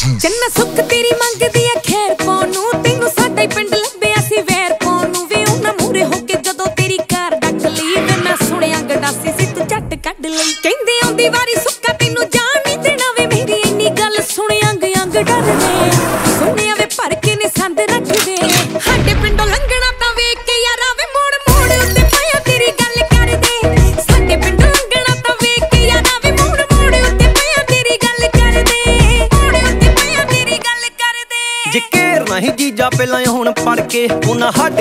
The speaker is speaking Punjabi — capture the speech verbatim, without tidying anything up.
ਚੰਨਾ ਸੁੱਖ ਤੇਰੀ ਮੰਗਦੀ ਆ ਖੈਰ ਪਾਉਣ ਨੂੰ, ਤੈਨੂੰ ਸਾਡਾ ਹੀ ਪਿੰਡ ਲੱਭਿਆ ਸੀ ਵੈਰ ਪਾਉਣ ਨੂੰ ਵੇ। ਉਹਨਾਂ ਮੂਹਰੇ ਹੋ ਕੇ ਜਦੋਂ ਤੇਰੀ ਕਾਰ ਡੱਕ ਲਈ ਵੇ, ਮੈਂ ਸੁਣਿਆ ਗੰਡਾਸੀ ਸੀ ਤੂੰ ਝੱਟ ਕੱਢ ਲਈ। ਕਹਿੰਦੇ ਆਉਂਦੀ ਵਾਰੀ ਸੁੱਕਾ ਤੈਨੂੰ ਜਾਣ ਨਹੀਂ ਦੇਣਾ ਵੇ, ਮੇਰੀ ਇੰਨੀ ਗੱਲ ਸੁਣ ਅੰਗ ਅੰਗ ਡਰਦੇ। ਸੁਣਿਆ ਵੇ ਭਰ ਕੇ ਨੇ ਸੰਦ ਰੱਖਦੇ, ਸਾਡੇ ਪਿੰਡੋਂ ਲੰਘਣਾ ਤਾਂ ਵੇਖ ਕੇ ਯਾਰਾ ਵੇ ਮੋੜ ਮੋੜ ਉੱਤੇ ਪਾਇਆ ਤੇਰੀ ਗੱਲ ਕਰਦੇ। ਸਾਡੇ ਪਿੰਡੋਂ ਲੰਘਣਾ ਤਾਂ ਵੇਖ ਕੇ ਯਾਰਾ ਵੇ ਮੋੜ ਮੋੜ ਉੱਤੇ ਪਾਇਆ ਤੇਰੀ ਗੱਲ ਕਰਦੇ। ਮੋੜ ਉੱਤੇ ਪਾਇਆ ਤੇਰੀ ਗੱਲ ਕਰਦੇ। ਜੇ ਘੇਰਨਾ ਹੀ ਜੀਜਾ ਪਹਿਲਾਂ ਹੁਣ ਪੜ ਕੇ, ਉਹਨਾਂ ਹੱਡ